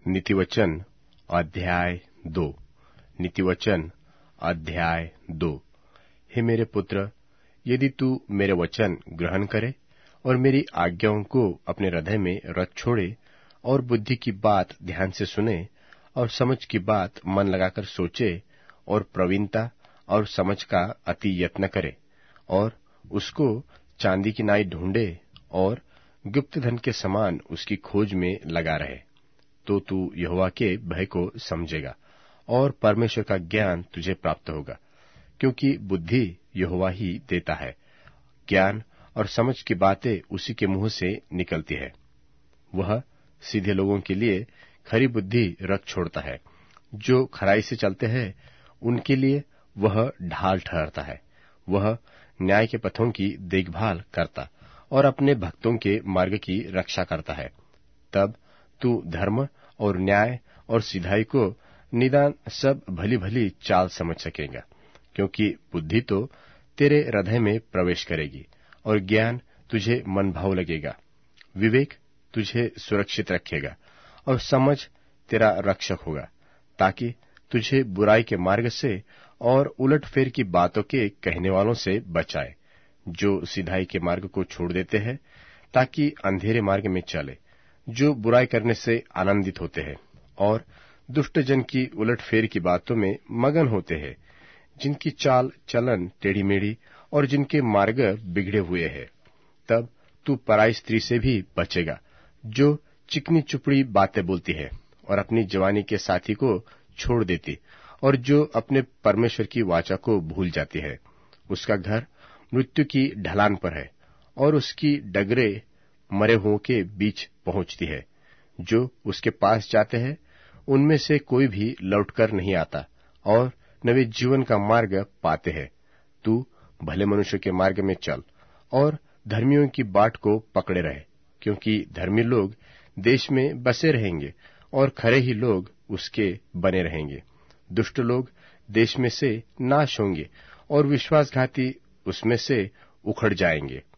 नीतिवचन अध्याय 2। नीतिवचन अध्याय 2। हे मेरे पुत्र, यदि तू मेरे वचन ग्रहण करे और मेरी आज्ञाओं को अपने हृदय में रख छोड़े और बुद्धि की बात ध्यान से सुने और समझ की बात मन लगाकर सोचे और प्रवीणता और समझ का अति यत्न करे और उसको चांदी की नाई ढूंढे और गुप्त धन के समान उसकी खोज में लगा रहे, तो तू यहोवा के भय को समझेगा और परमेश्वर का ज्ञान तुझे प्राप्त होगा, क्योंकि बुद्धि यहोवा ही देता है, ज्ञान और समझ की बातें उसी के मुंह से निकलती है। वह सीधे लोगों के लिए खरी बुद्धि रख छोड़ता है, जो खराई से चलते हैं उनके लिए वह ढाल ठहरता है। वह न्याय के पथों की देखभाल करता और अपने भक्तों के मार्ग की रक्षा करता है। तब तू धर्म और न्याय और सिधाई को निदान सब भली भली चाल समझ सकेगा, क्योंकि बुद्धि तो तेरे हृदय में प्रवेश करेगी और ज्ञान तुझे मन भाव लगेगा। विवेक तुझे सुरक्षित रखेगा और समझ तेरा रक्षक होगा, ताकि तुझे बुराई के मार्ग से और उलटफेर की बातों के कहने वालों से बचाए, जो सिधाई के मार्ग को छोड़ देते हैं, ताकि अंधेरे मार्ग में चले, जो बुराई करने से आनंदित होते हैं और दुष्ट जन की उलटफेर की बातों में मगन होते हैं, जिनकी चाल चलन टेढ़ी मेढ़ी और जिनके मार्ग बिगड़े हुए हैं। तब तू पराई स्त्री से भी बचेगा, जो चिकनी चुपड़ी बातें बोलती है और अपनी जवानी के साथी को छोड़ देती और जो अपने परमेश्वर की वाचा को भूल जाती है। उसका घर मृत्यु की ढलान पर है और उसकी डगरे मरे हुओं के बीच पहुंचती है। जो उसके पास जाते हैं उनमें से कोई भी लौटकर नहीं आता और न वे जीवन का मार्ग पाते हैं। तू भले मनुष्य के मार्ग में चल और धर्मियों की बाट को पकड़े रहे, क्योंकि धर्मी लोग देश में बसे रहेंगे और खरे ही लोग उसके बने रहेंगे। दुष्ट लोग देश में से नाश होंगे और विश्वासघाती उसमें से उखड़ जाएंगे।